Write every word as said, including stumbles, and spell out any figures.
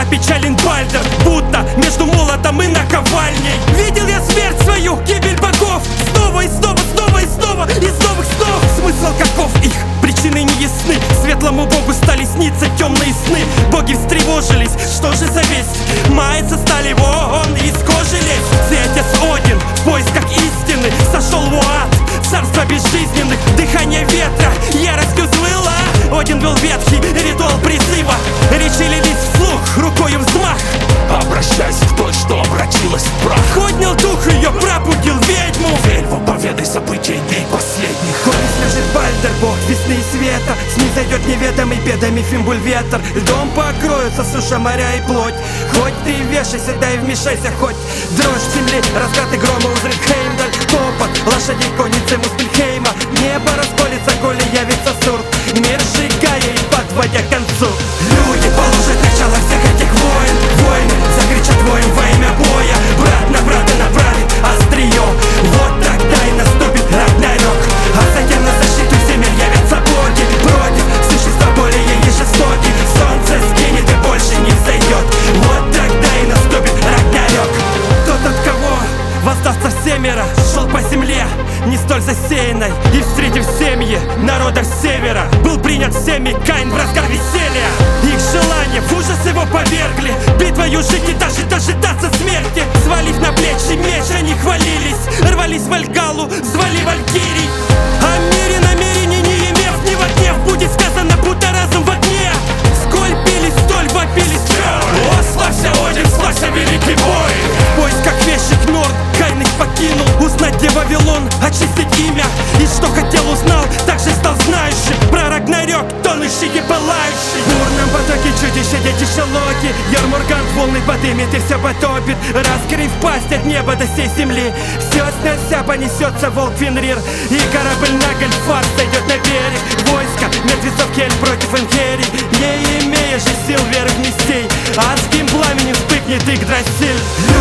опечален Бальдер, будто между молотом и наковальней. Видел я смерть свою, гибель богов, снова и снова, снова и снова, из новых снов. Смысл каков их, причины не ясны. Светлому богу стали сниться темные сны. Боги встревожились, что же за весть? Мается стали вон из кожи лезть. Всеотец Один в поисках истины сошел в ад, царство безжизненных, дыхание ветра яростью взвыла. Один вел ветхий ритуал призыва, речи лились вслух, рукою взмах. Обращайся к той, что обратилась в прах. Поднял дух ее, пробудил ведьму. Вельву, поведай события дней последних. Коль скажет Бальдер, бог весны и света, снизойдет неведомый бедами Фимбуль-ветер. Льдом покроются суша, моря и плоть. Хоть ты вешайся, да и вмешайся, хоть дрожь земли, раскаты грома узрит Хеймдаль. Топот лошадей конницы Муспельхейма. Небо расколется, коли явится Сурт, мир сжигая и подводя к концу. Люди положат начало всех этих войн. Войны закричат воем во имя боя. Брат на брата направит острие. Вот тогда и наступит Рагнарёк. А затем на защиту земель явятся боги. Против существа более и жестоких. Солнце сгинет и больше не взойдет. Вот тогда и наступит Рагнарёк. Тот, от кого воздастся семеро, шел по земле не столь засеянной, и, встретив семьи народов севера, был принят всеми Каин в разгар веселья. Их желания в ужас его повергли. Битвою жить и даже дожидаться смерти. Свалив на плечи меч, они хвалились, рвались в Вальгаллу, звали валькирий. О мире намерений не имев, ни в огне будет сказано, будто разум в огне. Сколь бились, столь вопились. О, славься, Один, славься, великий бой! В поисках вещих Норн Каин их покинул. Узнать, где Вавилон, очистить имя. И что хотел, узнал, также стал знающим про Рагнарёк, тонущий и пылающий. В бурном потоке чудища детища Локи. Ярмургант волны подымет и все потопит. Раскрыв пасть от неба до сей земли, все снося понесется волк Фенрир. И корабль Нагльфар сойдет на берег. Войско мертвецов Хель против Энхерий. Не имея же сил веры вместей, адским пламенем вспыхнет Игдрасиль.